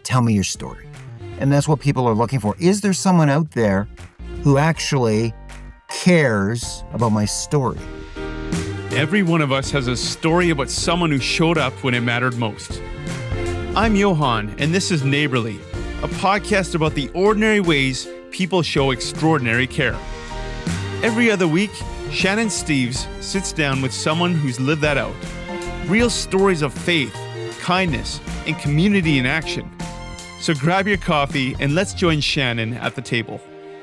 tell me your story. And that's what people are looking for. Is there someone out there who actually cares about my story? Every one of us has a story about someone who showed up when it mattered most. I'm Johan, and this is Neighborly, a podcast about the ordinary ways people show extraordinary care. Every other week, Shannon Steeves sits down with someone who's lived that out. Real stories of faith, kindness, and community in action. So grab your coffee and let's join Shannon at the table.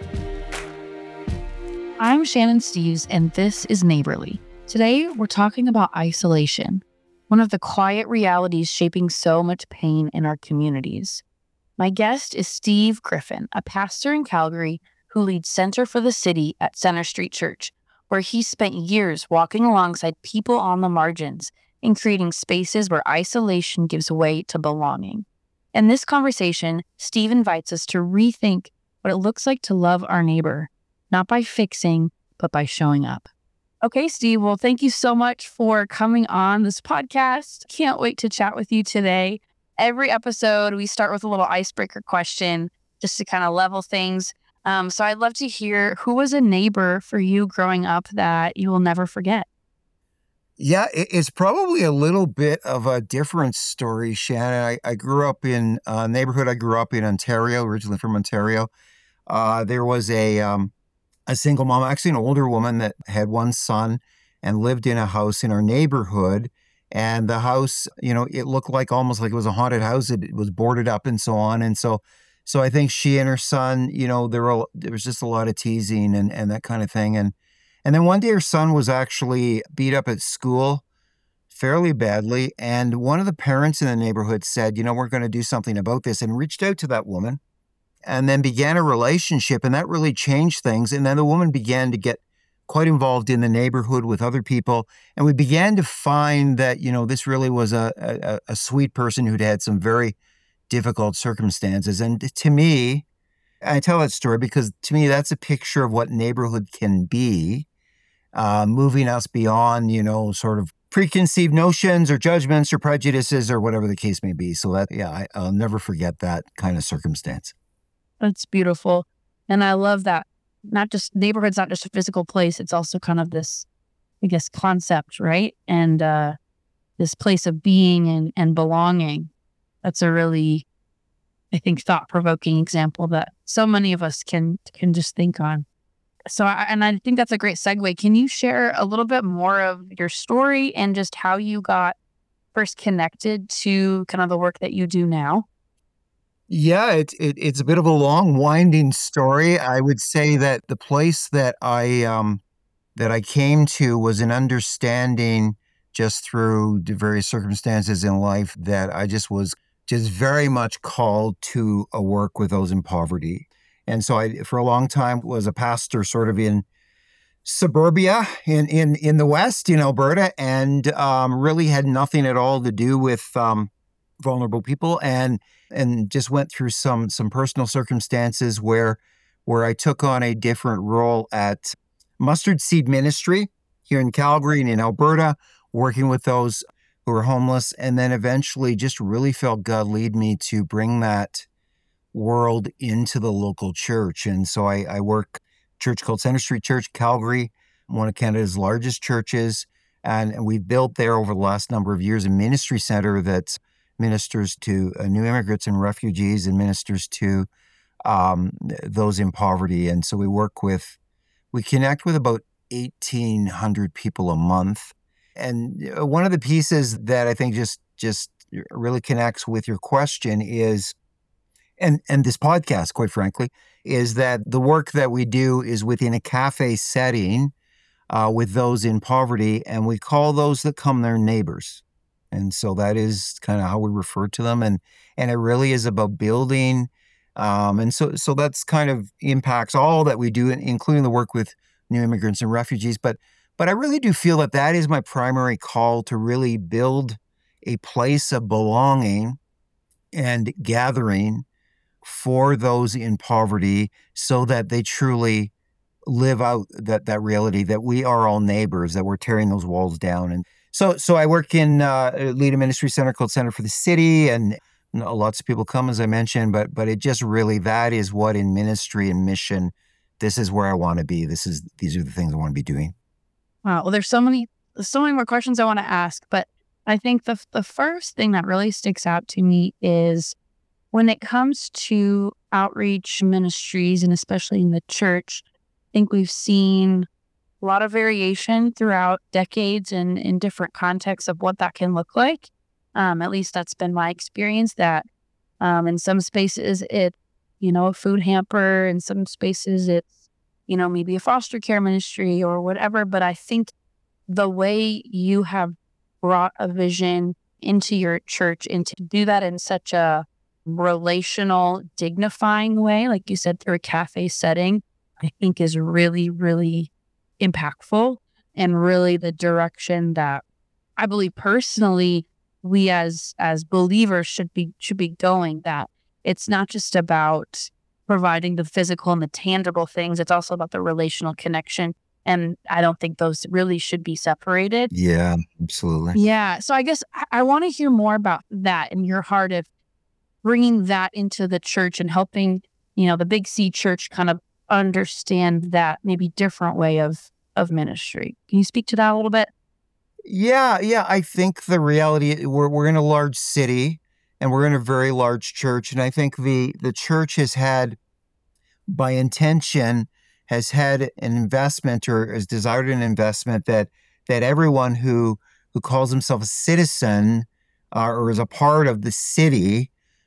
I'm Shannon Steeves, and this is Neighborly. Today, we're talking about isolation, one of the quiet realities shaping so much pain in our communities. My guest is Steve Griffin, a pastor in Calgary who leads Center for the City at Center Street Church, where he spent years walking alongside people on the margins and creating spaces where isolation gives way to belonging. In this conversation, Steve invites us to rethink what it looks like to love our neighbor, not by fixing, but by showing up. Okay, Steve, well, thank you so much for coming on this podcast. Can't wait to chat with you today. Every episode, we start with a little icebreaker question just to kind of level things. So I'd love to hear, who was a neighbor for you growing up that you will never forget? Yeah, it's probably a little bit of a different story, Shannon. I grew up in a neighborhood. I grew up in Ontario, originally from Ontario. There was a single mom, actually an older woman that had one son and lived in a house in our neighborhood. And the house, it looked like almost like it was a haunted house. It was boarded up and so on. And so I think she and her son, there was just a lot of teasing and that kind of thing. And then one day her son was actually beat up at school fairly badly. And one of the parents in the neighborhood said, we're going to do something about this, and reached out to that woman and then began a relationship. And that really changed things. And then the woman began to get quite involved in the neighborhood with other people. And we began to find that, this really was a sweet person who'd had some very difficult circumstances. And to me, I tell that story because to me, that's a picture of what neighborhood can be, moving us beyond, sort of preconceived notions or judgments or prejudices or whatever the case may be. So I'll never forget that kind of circumstance. That's beautiful. And I love that. Neighborhood's not just a physical place. It's also kind of this, concept, right? And this place of being and belonging. That's a really, I think, thought-provoking example that so many of us can just think on. So, I think that's a great segue. Can you share a little bit more of your story and just how you got first connected to kind of the work that you do now? Yeah, it's a bit of a long, winding story. I would say that the place that I came to was an understanding just through the various circumstances in life that I just was very much called to a work with those in poverty. And so I, for a long time, was a pastor sort of in suburbia in the West, in Alberta, and really had nothing at all to do with vulnerable people, and just went through some personal circumstances where I took on a different role at Mustard Seed Ministry here in Calgary and in Alberta, working with those who were homeless, and then eventually just really felt God lead me to bring that world into the local church. And so I work at a church called Center Street Church, Calgary, one of Canada's largest churches, and we've built there over the last number of years a ministry center that ministers to new immigrants and refugees and ministers to those in poverty. And so we connect with about 1,800 people a month. And one of the pieces that I think just really connects with your question is, and this podcast, quite frankly, is that the work that we do is within a cafe setting with those in poverty, and we call those that come their neighbors. And so that is kind of how we refer to them. And it really is about building. And so that's kind of impacts all that we do, including the work with new immigrants and refugees. But I really do feel that is my primary call, to really build a place of belonging and gathering for those in poverty so that they truly live out that reality that we are all neighbors, that we're tearing those walls down. And so I work in lead a ministry center called Center for the City, and lots of people come, as I mentioned, but it just really, that is what in ministry and mission, this is where I want to be. These are the things I want to be doing. Wow. Well, there's so many more questions I want to ask, but I think the first thing that really sticks out to me is when it comes to outreach ministries, and especially in the church, I think we've seen a lot of variation throughout decades and in different contexts of what that can look like. At least that's been my experience, that in some spaces it's, a food hamper. In some spaces it's, maybe a foster care ministry or whatever. But I think the way you have brought a vision into your church and to do that in such a relational, dignifying way, like you said, through a cafe setting, I think is really, really impactful and really the direction that I believe personally we as believers should be going. That it's not just about providing the physical and the tangible things, it's also about the relational connection. And I don't think those really should be separated. Yeah, absolutely. Yeah. So I guess I want to hear more about that in your heart of bringing that into the church and helping, the Big C church kind of understand that maybe different way of ministry. Can you speak to that a little bit? Yeah. I think the reality, we're in a large city and we're in a very large church. And I think the church has had, by intention, has had an investment or has desired an investment that everyone who calls himself a citizen or is a part of the city,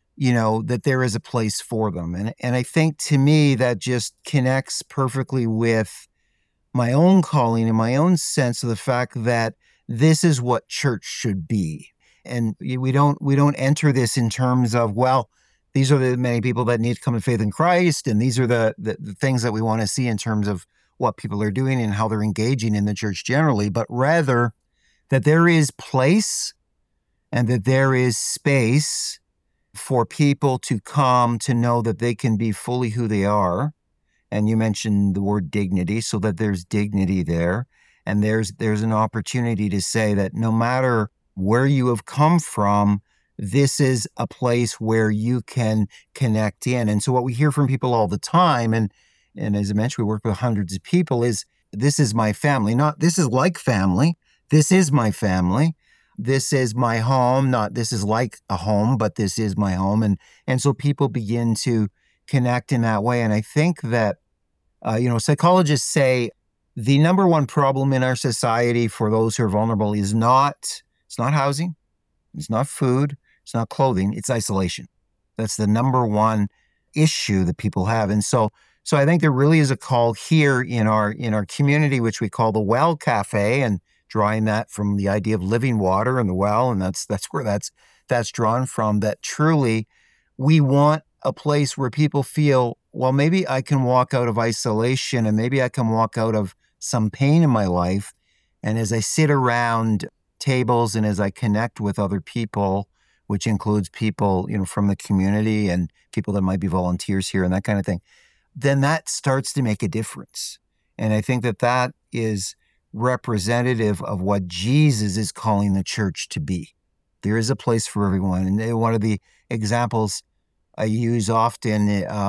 that there is a place for them. And I think to me that just connects perfectly with my own calling and my own sense of the fact that this is what church should be. And we don't enter this in terms of, well, these are the many people that need to come to faith in Christ, and these are the things that we want to see in terms of what people are doing and how they're engaging in the church generally, but rather that there is place and that there is space for people to come to know that they can be fully who they are. And you mentioned the word dignity, so that there's dignity there. And there's an opportunity to say that no matter where you have come from, this is a place where you can connect in. And so what we hear from people all the time, and as I mentioned, we work with hundreds of people, is this is my family. Not this is like family. This is my family. This is my home. Not this is like a home, but this is my home. And so people begin to connect in that way. And I think that, psychologists say the number one problem in our society for those who are vulnerable is it's not housing, it's not food, it's not clothing, it's isolation. That's the number one issue that people have. And so I think there really is a call here in our community, which we call the Well Cafe, and drawing that from the idea of living water and the well, and that's where that's drawn from, that truly we want a place where people feel, well, maybe I can walk out of isolation and maybe I can walk out of some pain in my life. And as I sit around tables and as I connect with other people, which includes people, from the community and people that might be volunteers here and that kind of thing, then that starts to make a difference. And I think that is representative of what Jesus is calling the church to be. There is a place for everyone. And one of the examples I use often,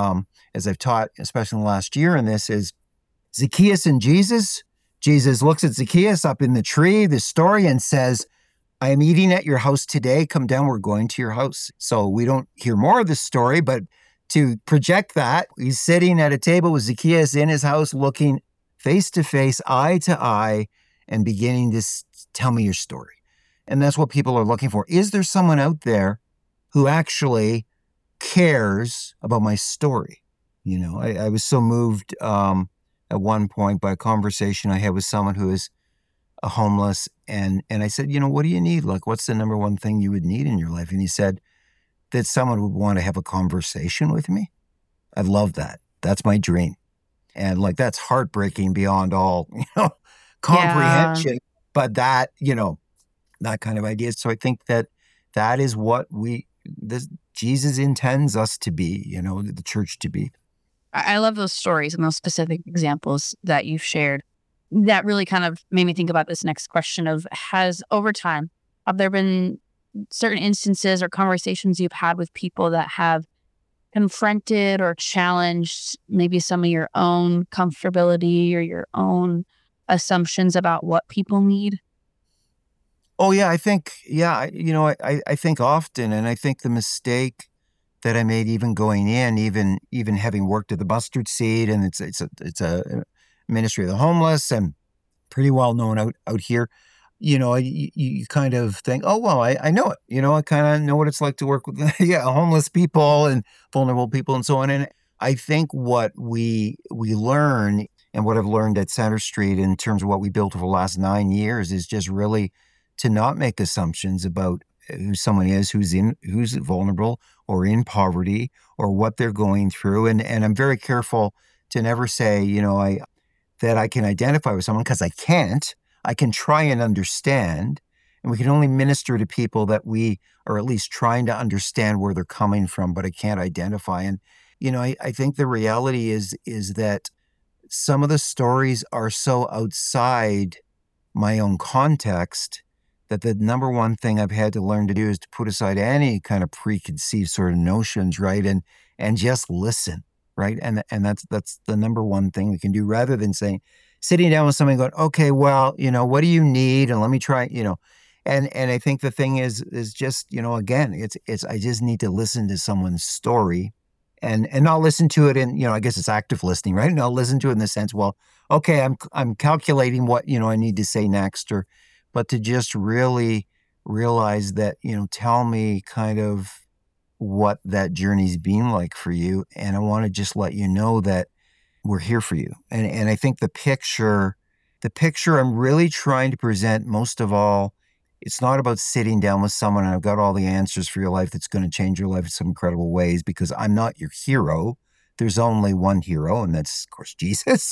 as I've taught, especially in the last year in this, is Zacchaeus and Jesus. Jesus looks at Zacchaeus up in the tree, this story, and says, I am eating at your house today. Come down, we're going to your house. So we don't hear more of this story, but to project that, he's sitting at a table with Zacchaeus in his house, looking face to face, eye to eye, and beginning to tell me your story. And that's what people are looking for. Is there someone out there who actually cares about my story? I was so moved at one point by a conversation I had with someone who is a homeless, and I said, what do you need? Like, what's the number one thing you would need in your life? And he said that someone would want to have a conversation with me. I love that. That's my dream. And that's heartbreaking beyond all, comprehension. Yeah. But that, that kind of idea. So I think that is what Jesus intends us to be, the church to be. I love those stories and those specific examples that you've shared. That really kind of made me think about this next question of, over time, have there been certain instances or conversations you've had with people that have confronted or challenged maybe some of your own comfortability or your own assumptions about what people need? Oh yeah, I think I think often, and I think the mistake that I made even going in, even having worked at the Mustard Seed, and it's a ministry of the homeless and pretty well known out here. You kind of think, oh well, I know it. I kind of know what it's like to work with homeless people and vulnerable people and so on. And I think what we learn and what I've learned at Center Street in terms of what we built over the last 9 years is just really to not make assumptions about who someone is who's vulnerable or in poverty or what they're going through. And I'm very careful to never say, that I can identify with someone, because I can't. I can try and understand, and we can only minister to people that we are at least trying to understand where they're coming from, but I can't identify. And, I think the reality is that some of the stories are so outside my own context that the number one thing I've had to learn to do is to put aside any kind of preconceived sort of notions, right? And just listen, right? And that's the number one thing we can do, rather than sitting down with somebody going, okay, well, what do you need? And let me try, and I think the thing is just, again, it's I just need to listen to someone's story and not listen to it in, I guess it's active listening, right? And I'll listen to it in the sense, well, okay, I'm calculating what, I need to say next, but to just really realize that, tell me kind of what that journey's been like for you. And I want to just let you know that we're here for you. And I think the picture I'm really trying to present most of all, it's not about sitting down with someone and I've got all the answers for your life that's going to change your life in some incredible ways, because I'm not your hero. There's only one hero, and that's, of course, Jesus.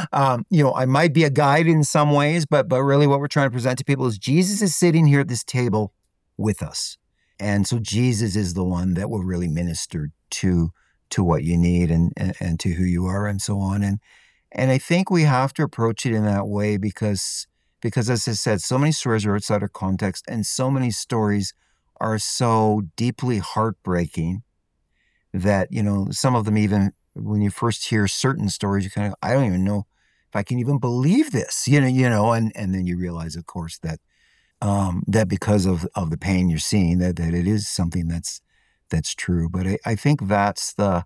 I might be a guide in some ways, but really what we're trying to present to people is Jesus is sitting here at this table with us. And so Jesus is the one that will really minister to what you need and to who you are and so on. And I think we have to approach it in that way because as I said, so many stories are outside of context, and so many stories are so deeply heartbreaking that, some of them, even when you first hear certain stories, you kind of, I don't even know if I can even believe this, and then you realize, of course, that that because of the pain you're seeing, that it is something that's true. But I think that's the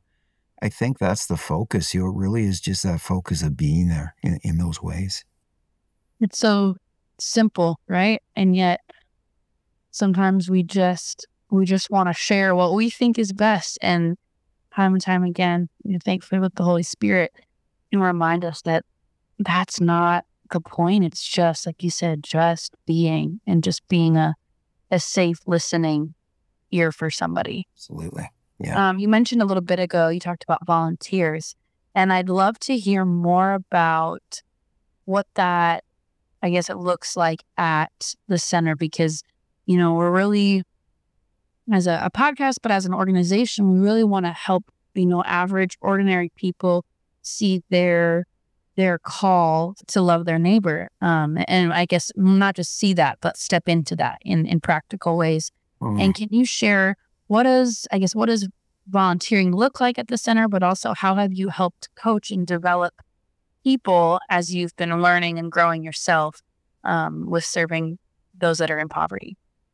focus. It really is just that focus of being there in those ways. It's so simple, right? And yet sometimes we just want to share what we think is best. And time again, thankfully with the Holy Spirit, can remind us that that's not the point. It's just, like you said, just being a safe listening ear for somebody. Absolutely. Yeah. You mentioned a little bit ago, you talked about volunteers, and I'd love to hear more about what that, I guess, it looks like at the center, because, we're really, as a podcast, but as an organization, we really want to help, average, ordinary people see their call to love their neighbor. And I guess not just see that, but step into that in practical ways. Mm. And can you share what does volunteering look like at the center, but also how have you helped coach and develop people as you've been learning and growing yourself with serving those that are in poverty?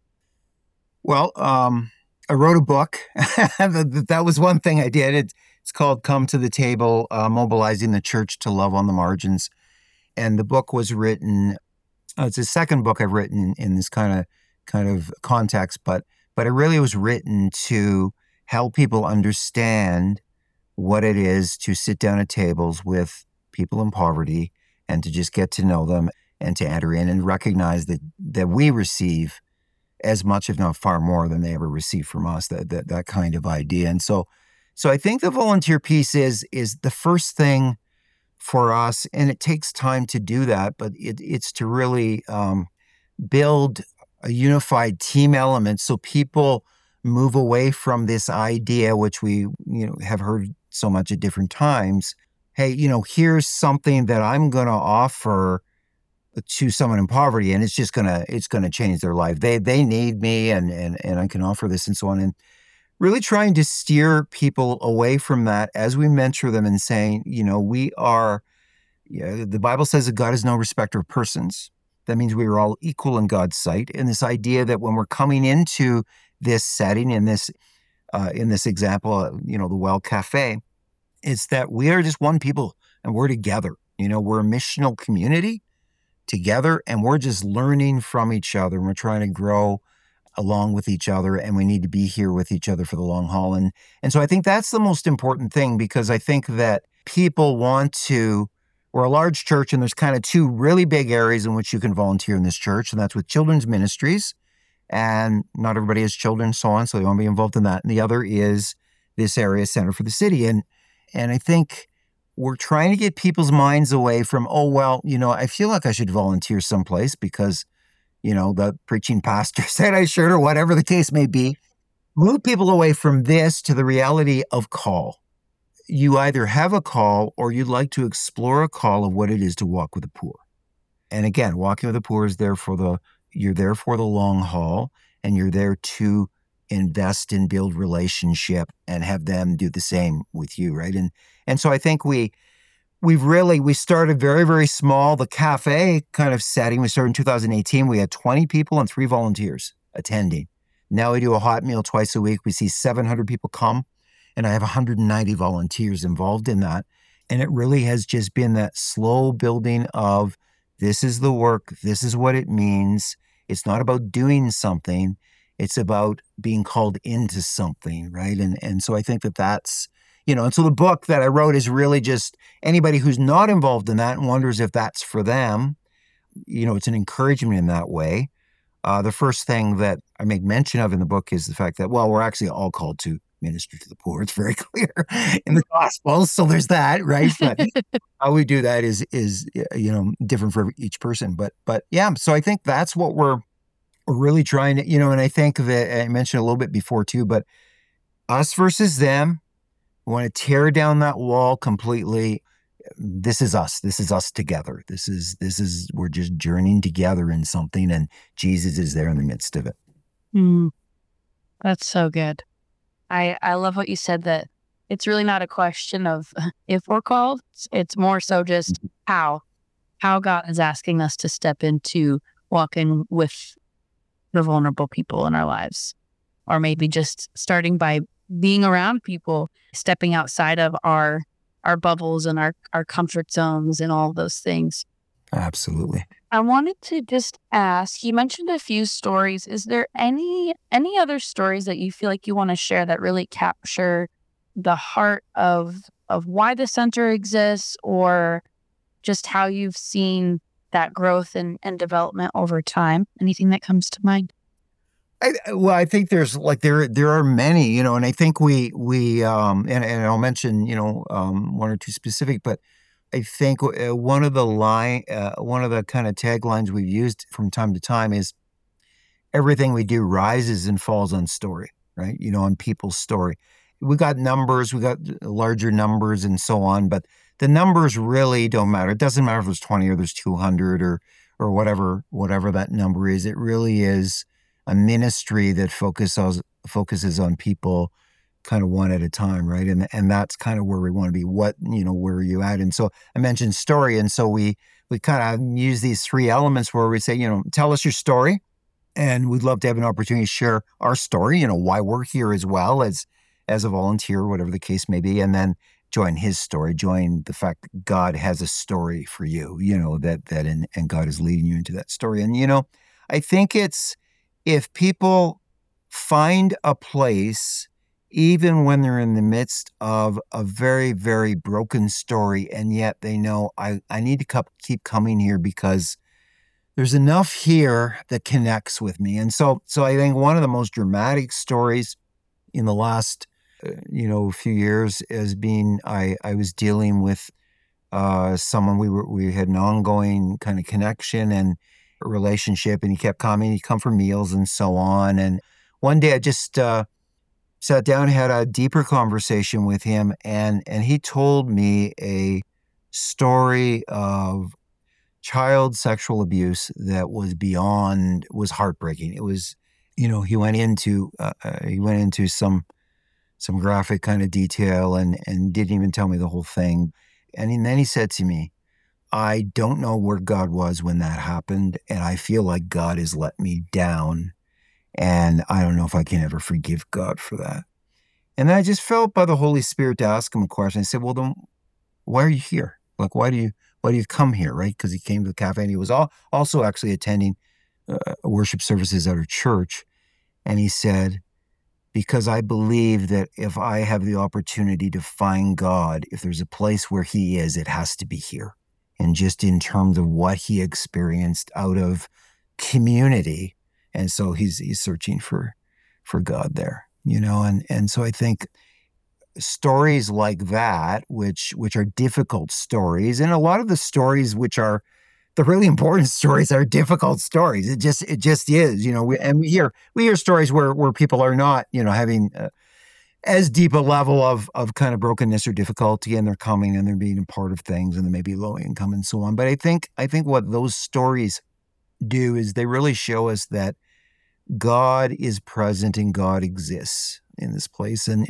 Well, I wrote a book. That was one thing I did. It's called Come to the Table, Mobilizing the Church to Love on the Margins. And the book was written, it's the second book I've written in this kind of context, but it really was written to help people understand what it is to sit down at tables with people in poverty and to just get to know them and to enter in and recognize that we receive as much, if not far more, than they ever receive from us, that kind of idea. And so I think the volunteer piece is the first thing for us, and it takes time to do that, but it's to really build a unified team element so people move away from this idea, which we have heard so much at different times. Hey, here's something that I'm going to offer to someone in poverty, and it's gonna change their life. They need me, and I can offer this and so on. And really trying to steer people away from that as we mentor them and saying, we are, the Bible says that God is no respecter of persons. That means we are all equal in God's sight. And this idea that when we're coming into this setting, in this example, the Well Cafe, it's that we are just one people and we're together. We're a missional community together, and we're just learning from each other, and we're trying to grow along with each other, and we need to be here with each other for the long haul. And so I think that's the most important thing, because I think that people we're a large church, and there's kind of two really big areas in which you can volunteer in this church, and that's with children's ministries, and not everybody has children, so on, so they want to be involved in that. And the other is this area, Center for the City. And I think we're trying to get people's minds away from, I feel like I should volunteer someplace because, the preaching pastor said I should, or whatever the case may be. Move people away from this to the reality of call. You either have a call or you'd like to explore a call of what it is to walk with the poor. And again, walking with the poor is you're there for the long haul, and you're there to invest and build relationship and have them do the same with you, right? And so I think we started very, very small. The cafe kind of setting, we started in 2018. We had 20 people and 3 volunteers attending. Now we do a hot meal twice a week. We see 700 people come, and I have 190 volunteers involved in that. And it really has just been that slow building of, this is the work, this is what it means. It's not about doing something. It's about being called into something, right? And so I think that's, and so the book that I wrote is really just anybody who's not involved in that and wonders if that's for them. It's an encouragement in that way. The first thing that I make mention of in the book is the fact that, we're actually all called to minister to the poor. It's very clear in the Gospels. So there's that, right? But how we do that is different for each person. But yeah, so I think that's what we're really trying to, and I think that I mentioned a little bit before too, but us versus them. We want to tear down that wall completely. This is us. This is us together. We're just journeying together in something, and Jesus is there in the midst of it. That's so good. I love what you said, that it's really not a question of if we're called. It's more so just how God is asking us to step into walking with the vulnerable people in our lives, or maybe just starting by being around people, stepping outside of our bubbles and our comfort zones and all those things. Absolutely. I wanted to just ask, you mentioned a few stories. Is there any other stories that you feel like you want to share that really capture the heart of why the center exists, or just how you've seen that growth and development over time? Anything that comes to mind? I think there's there are many, and I think we and I'll mention, one or two specific, but I think one of the kind of taglines we've used from time to time is everything we do rises and falls on story, right? On people's story. We got numbers, we got larger numbers and so on, but the numbers really don't matter. It doesn't matter if there's 20 or there's 200 or whatever that number is. It really is a ministry that focuses on people kind of one at a time, right? And that's kind of where we want to be. Where are you at? And so I mentioned story, and so we kind of use these 3 elements where we say, tell us your story, and we'd love to have an opportunity to share our story, why we're here as well as a volunteer, whatever the case may be, and then join his story, join the fact that God has a story for you, and God is leading you into that story. And, I think it's, if people find a place, even when they're in the midst of a very, very broken story, and yet they know, I need to keep coming here because there's enough here that connects with me. And so I think one of the most dramatic stories in the last, few years has been, I was dealing with someone, we had an ongoing kind of connection and relationship, and he kept coming, he'd come for meals and so on. And one day I just sat down, had a deeper conversation with him, and he told me a story of child sexual abuse that was heartbreaking. It was, he went into some graphic kind of detail and didn't even tell me the whole thing. And then he said to me, I don't know where God was when that happened, and I feel like God has let me down, and I don't know if I can ever forgive God for that. And then I just felt by the Holy Spirit to ask him a question. I said, well, then why are you here? Like, why do you come here, right? Because he came to the cafe, and he was also actually attending worship services at our church. And he said, because I believe that if I have the opportunity to find God, if there's a place where he is, it has to be here. And just in terms of what he experienced out of community. And so he's searching for God there, and so I think stories like that, which are difficult stories, and a lot of the stories which are the really important stories are difficult stories. It just is, we hear stories where people are not, having as deep a level of kind of brokenness or difficulty, and they're coming and they're being a part of things, and they may be low income and so on. But I think what those stories do is they really show us that God is present and God exists in this place. And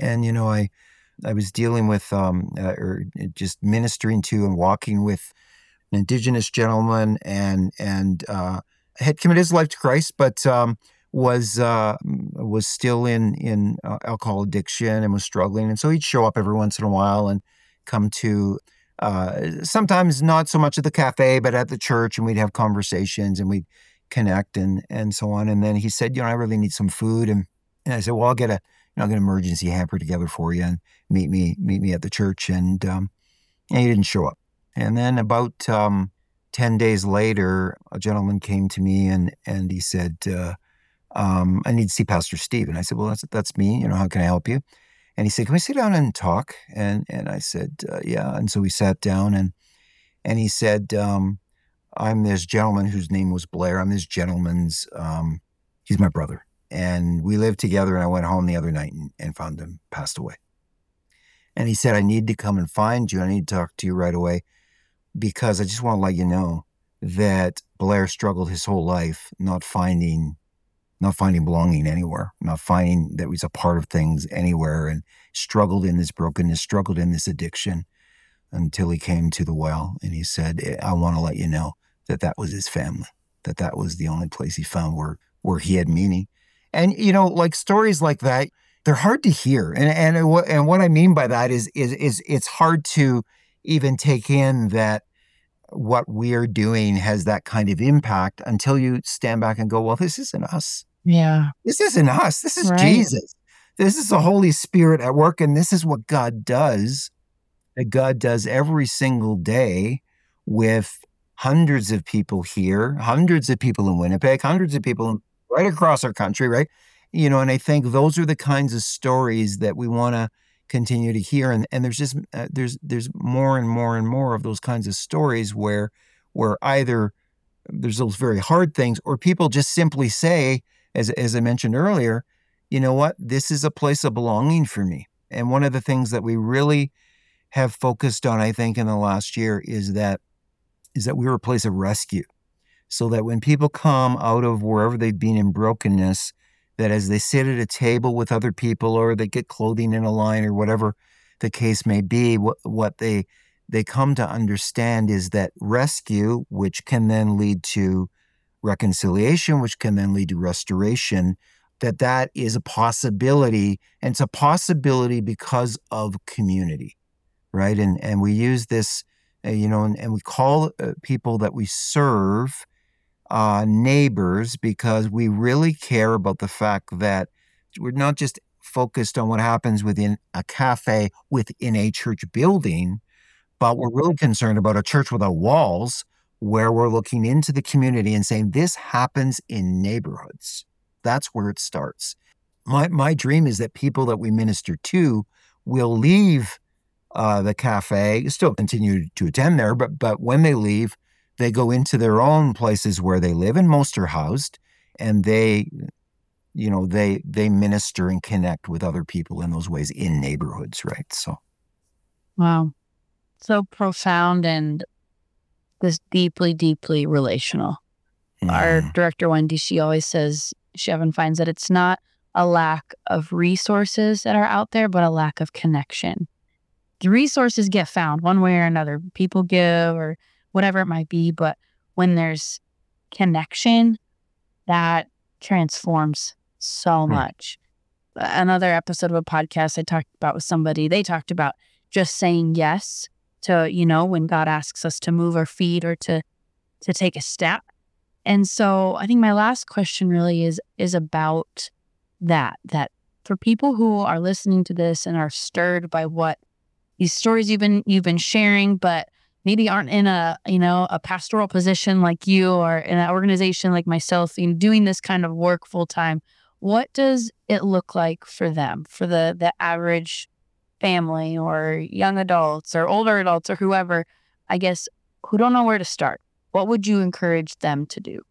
I was dealing with or just ministering to and walking with an Indigenous gentleman, and had committed his life to Christ, but was still in alcohol addiction and was struggling. And so he'd show up every once in a while and come to sometimes not so much at the cafe, but at the church, and we'd have conversations and we'd connect and so on. And then he said, I really need some food. And I said, well, I'll get an emergency hamper together for you and meet me at the church. And he didn't show up. And then about 10 days later, a gentleman came to me and he said, I need to see Pastor Steve. And I said, well, that's me. How can I help you? And he said, can we sit down and talk? And I said, yeah. And so we sat down and he said, I'm this gentleman whose name was Blair. I'm this gentleman's, he's my brother. And we lived together, and I went home the other night and found him passed away. And he said, I need to come and find you. I need to talk to you right away because I just want to let you know that Blair struggled his whole life not finding belonging anywhere, not finding that he was a part of things anywhere, and struggled in this brokenness, struggled in this addiction until he came to the well. And he said, I want to let you know that was his family, that was the only place he found where he had meaning. And, like stories like that, they're hard to hear. And what I mean by that is it's hard to even take in that what we're doing has that kind of impact until you stand back and go, well, this isn't us. Yeah. This isn't us. This is Right. Jesus. This is the Holy Spirit at work. And this is what God does, that God does every single day with hundreds of people here, hundreds of people in Winnipeg, hundreds of people right across our country, right? And I think those are the kinds of stories that we want to continue to hear. And there's just, there's more and more and more of those kinds of stories where either there's those very hard things, or people just simply say, as I mentioned earlier, you know what, this is a place of belonging for me. And one of the things that we really have focused on, I think, in the last year is that we're a place of rescue. So that when people come out of wherever they've been in brokenness, that as they sit at a table with other people, or they get clothing in a line, or whatever the case may be, what they come to understand is that rescue, which can then lead to reconciliation, which can then lead to restoration, that is a possibility. And it's a possibility because of community, right? And we use this, and we call people that we serve neighbors, because we really care about the fact that we're not just focused on what happens within a cafe, within a church building, but we're really concerned about a church without walls, where we're looking into the community and saying, this happens in neighborhoods. That's where it starts. My dream is that people that we minister to will leave the cafe, still continue to attend there, but when they leave, they go into their own places where they live, and most are housed, and they minister and connect with other people in those ways in neighborhoods, right? So, Wow. So profound. And this deeply, deeply relational. Our director, Wendy, she always says, she often finds that it's not a lack of resources that are out there, but a lack of connection. The resources get found one way or another. People give or whatever it might be. But when there's connection, that transforms so much. Another episode of a podcast I talked about with somebody, they talked about just saying yes to, when God asks us to move our feet or to take a step. And so I think my last question really is about that for people who are listening to this and are stirred by what these stories you've been sharing, but maybe aren't in a pastoral position like you or in an organization like myself, doing this kind of work full time. What does it look like for them, for the average family or young adults or older adults or whoever, I guess, who don't know where to start? What would you encourage them to do?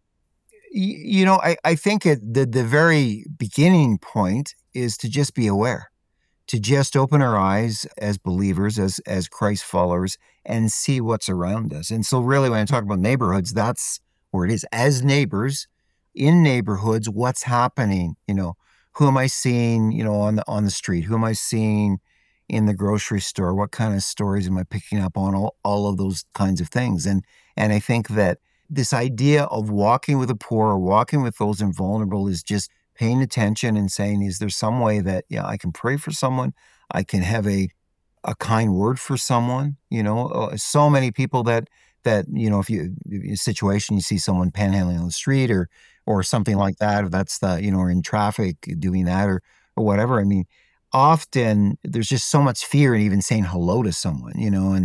I think the very beginning point is to just be aware, to just open our eyes as believers, as Christ followers, and see what's around us. And so really, when I talk about neighborhoods, that's where it is. As neighbors, in neighborhoods, what's happening? Who am I seeing, on the street? Who am I seeing in the grocery store? What kind of stories am I picking up on? All of those kinds of things. And I think that this idea of walking with the poor or walking with those vulnerable is just paying attention and saying, is there some way that, I can pray for someone? I can have a kind word for someone. So many people that if you in a situation, you see someone panhandling on the street or something like that, or that's or in traffic doing that or whatever. I mean, often there's just so much fear in even saying hello to someone,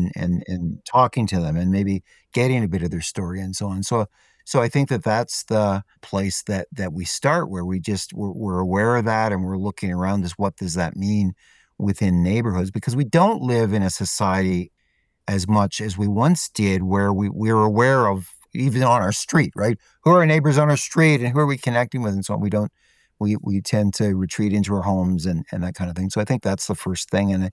and talking to them and maybe getting a bit of their story and so on. So I think that that's the place that we start, where we're aware of that and we're looking around us. What does that mean within neighborhoods? Because we don't live in a society as much as we once did, where we're aware of, even on our street, right? Who are our neighbors on our street and who are we connecting with and so on. We tend to retreat into our homes and that kind of thing. So I think that's the first thing. And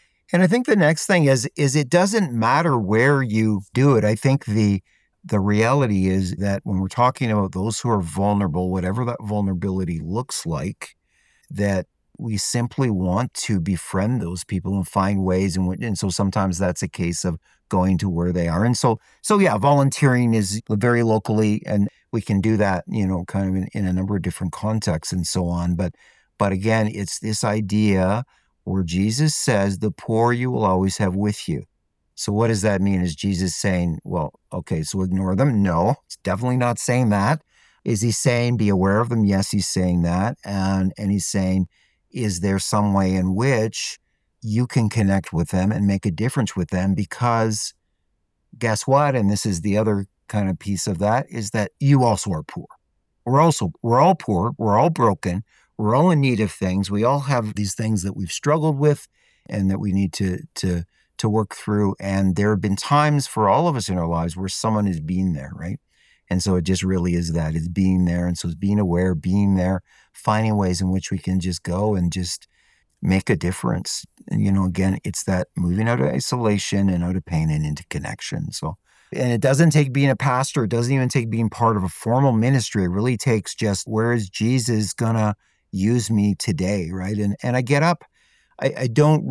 I think the next thing is it doesn't matter where you do it. I think the reality is that when we're talking about those who are vulnerable, whatever that vulnerability looks like, that we simply want to befriend those people and find ways. And so sometimes that's a case of going to where they are. And so yeah, volunteering is very locally, and we can do that, kind of in a number of different contexts and so on. But again, it's this idea where Jesus says, the poor you will always have with you. So what does that mean? Is Jesus saying, well, okay, so ignore them? No, it's definitely not saying that. Is he saying be aware of them? Yes, he's saying that. And he's saying, is there some way in which you can connect with them and make a difference with them? Because guess what? And this is the other kind of piece of that, is that you also are poor. We're all poor. We're all broken. We're all in need of things. We all have these things that we've struggled with and that we need to work through. And there have been times for all of us in our lives where someone has been there, right? And so it just really is that. It's being there. And so it's being aware, being there, finding ways in which we can just go and just make a difference. And, again, it's that moving out of isolation and out of pain and into connection. So, and it doesn't take being a pastor. It doesn't even take being part of a formal ministry. It really takes just, where is Jesus going to use me today, right? And I get up. I don't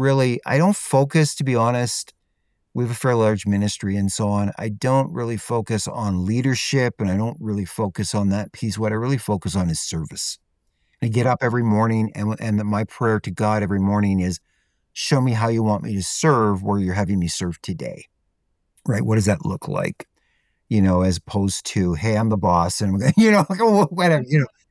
focus, to be honest. We have a fairly large ministry and so on. I don't really focus on leadership, and I don't really focus on that piece. What I really focus on is service. I get up every morning, and my prayer to God every morning is, show me how you want me to serve where you're having me serve today, right? What does that look like? As opposed to, hey, I'm the boss, and whatever,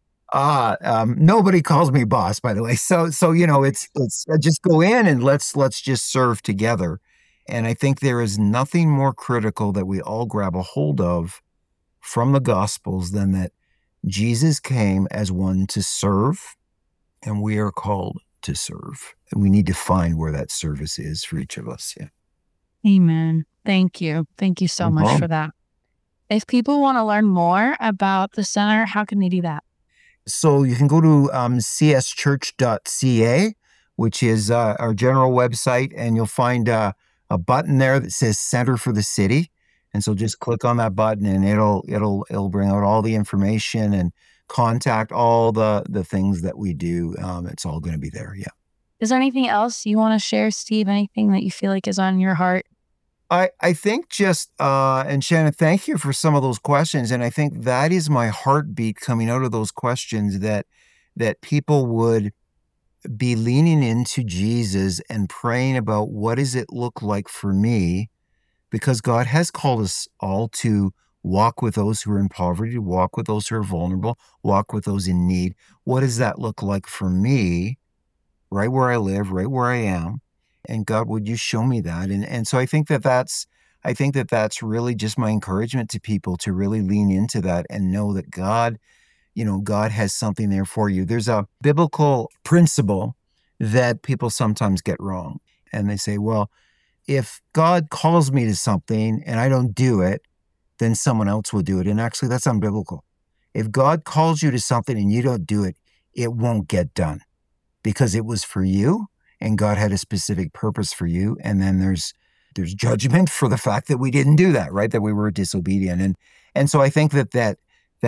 nobody calls me boss, by the way. So it's just go in and let's just serve together. And I think there is nothing more critical that we all grab a hold of from the Gospels than that Jesus came as one to serve, and we are called to serve. And we need to find where that service is for each of us. Yeah. Amen. Thank you. Thank you so much for that. If people want to learn more about the center, how can they do that? So you can go to cschurch.ca, which is our general website, and you'll find a button there that says Center for the City. And so just click on that button and it'll bring out all the information and contact all the things that we do. It's all going to be there. Yeah. Is there anything else you want to share, Steve? Anything that you feel like is on your heart? I think just, and Shannon, thank you for some of those questions. And I think that is my heartbeat coming out of those questions, that people would be leaning into Jesus and praying about what does it look like for me, because God has called us all to walk with those who are in poverty, walk with those who are vulnerable, walk with those in need. What does that look like for me, right where I live, right where I am? And God, would you show me that? And so I think that's really just my encouragement to people, to really lean into that and know that God has something there for you. There's a biblical principle that people sometimes get wrong. And they say, well, if God calls me to something and I don't do it, then someone else will do it. And actually, that's unbiblical. If God calls you to something and you don't do it, it won't get done, because it was for you and God had a specific purpose for you. And then there's judgment for the fact that we didn't do that, right? That we were disobedient. And so I think that's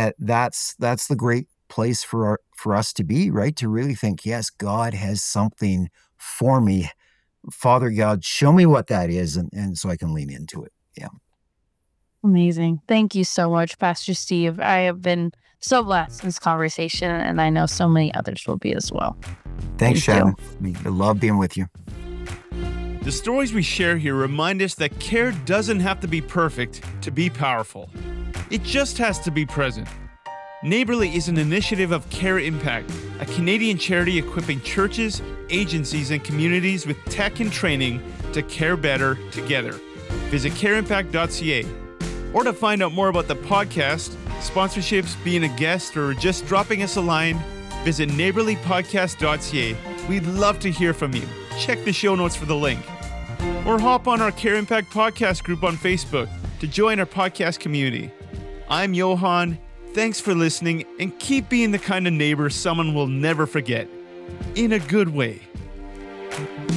the great place for us to be, right? To really think, yes, God has something for me. Father God, show me what that is, and so I can lean into it. Yeah. Amazing. Thank you so much, Pastor Steve. I have been so blessed in this conversation, and I know so many others will be as well. Thanks, Shannon. I love being with you. The stories we share here remind us that care doesn't have to be perfect to be powerful. It just has to be present. Neighborly is an initiative of Care Impact, a Canadian charity equipping churches, agencies, and communities with tech and training to care better together. Visit careimpact.ca. Or to find out more about the podcast, sponsorships, being a guest, or just dropping us a line, visit neighborlypodcast.ca. We'd love to hear from you. Check the show notes for the link. Or hop on our Care Impact podcast group on Facebook to join our podcast community. I'm Johan. Thanks for listening, and keep being the kind of neighbor someone will never forget. In a good way.